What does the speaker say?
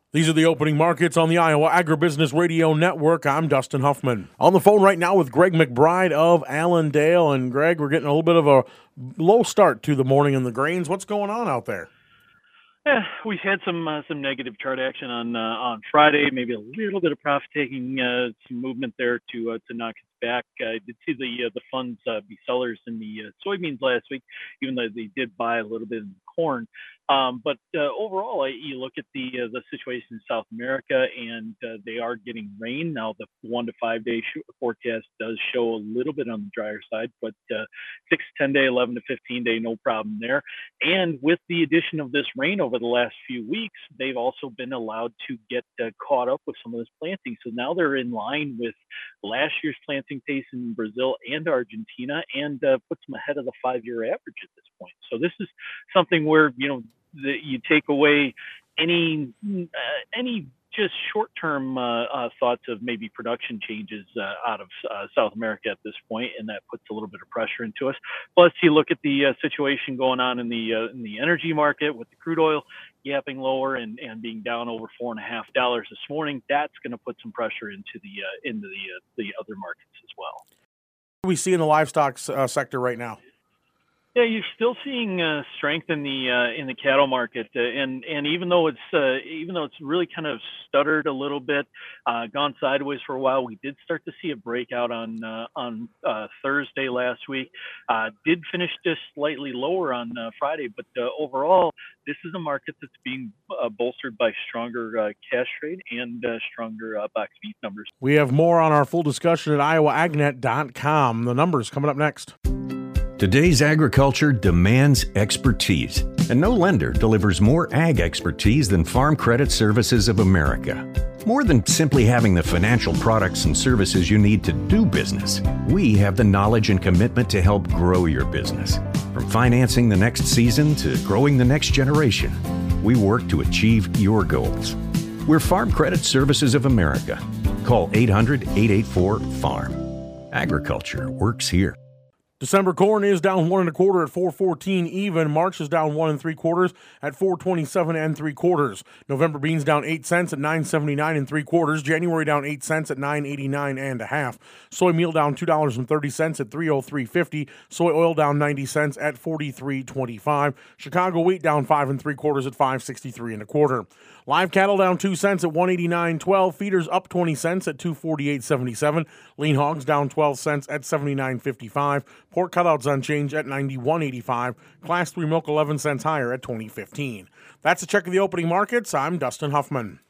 These are the opening markets on the Iowa Agribusiness Radio Network. I'm Dustin Huffman. On the phone right now with Greg McBride of Allendale. And Greg, we're getting a little bit of a low start to the morning in the grains. What's going on out there? Yeah, we had some negative chart action on Friday. Maybe a little bit of profit taking, some movement there to knock us back. I did see the funds be sellers in the soybeans last week, even though they did buy a little bit in corn. But overall, you look at the situation in South America, and they are getting rain now. The 1 to 5 day forecast does show a little bit on the drier side, but 6 to 10 day, 11 to 15 day, no problem there. And with the addition of this rain over the last few weeks, they've also been allowed to get caught up with some of this planting. So now they're in line with last year's planting pace in Brazil and Argentina, and puts them ahead of the 5-year average at this point. So this is something where, you take away any just short-term thoughts of maybe production changes out of South America at this point, and that puts a little bit of pressure into us. Plus, you look at the situation going on in the energy market with the crude oil gapping lower and being down over $4.50 this morning. That's going to put some pressure into the other markets as well. What do we see in the livestock sector right now? Yeah, you're still seeing strength in the cattle market, and even though it's really kind of stuttered a little bit, gone sideways for a while, we did start to see a breakout on Thursday last week. Did finish just slightly lower on Friday, but overall, this is a market that's being bolstered by stronger cash trade and stronger box beef numbers. We have more on our full discussion at iowaagnet.com. The numbers coming up next. Today's agriculture demands expertise, and no lender delivers more ag expertise than Farm Credit Services of America. More than simply having the financial products and services you need to do business, we have the knowledge and commitment to help grow your business. From financing the next season to growing the next generation, we work to achieve your goals. We're Farm Credit Services of America. Call 800-884-FARM. Agriculture works here. December corn is down 1 1/4 at $4.14 even. March is down 1 3/4 at $4.27 3/4. November beans down 8 cents at $9.79 3/4. January down 8 cents at $9.89 1/2. Soy meal down $2.30 at $3.0350. Soy oil down 90 cents at $43.25. Chicago wheat down 5 3/4 at $5.63 1/4. Live cattle down 2 cents at $189.12. Feeders up 20 cents at $248.77. Lean hogs down 12 cents at $79.55. Pork cutouts unchanged at $91.85. Class 3 milk 11 cents higher at $20.15. That's a check of the opening markets. I'm Dustin Huffman.